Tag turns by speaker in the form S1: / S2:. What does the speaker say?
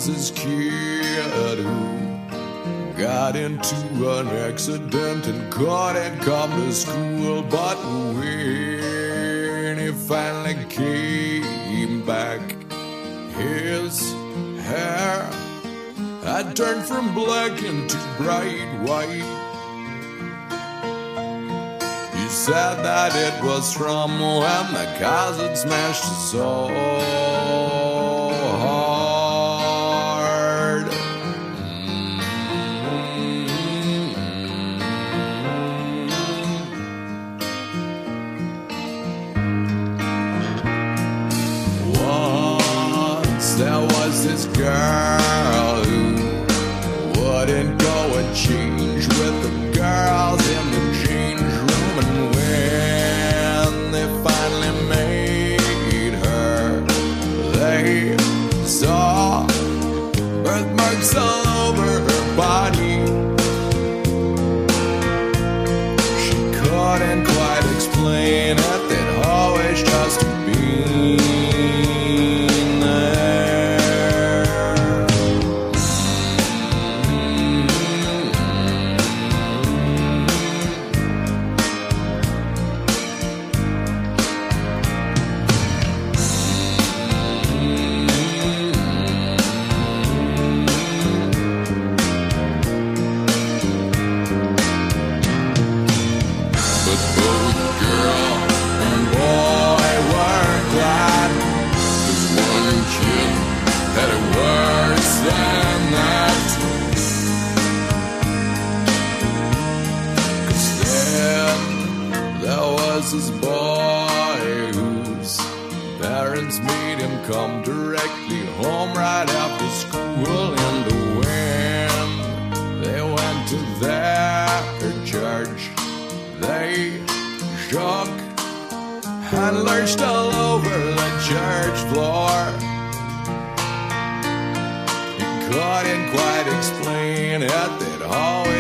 S1: was this kid who got into an accident and couldn't come to school. But when he finally came back, his hair had turned from black into bright white. He said that it was from when the cars had smashed his soul hard. Once there was this girl who wouldn't go and change with the girls in the change room, and when they finally made her, they saw birthmarks all over her body. She couldn't quite explain it, they'd always just been there. But both girl and boy were glad, 'cause one kid had it worse than that. 'Cause then there was this boy whose parents made him come directly home right after school. And when they went to their church, they shook and lurched all over the church floor. He couldn't quite explain it, they'd always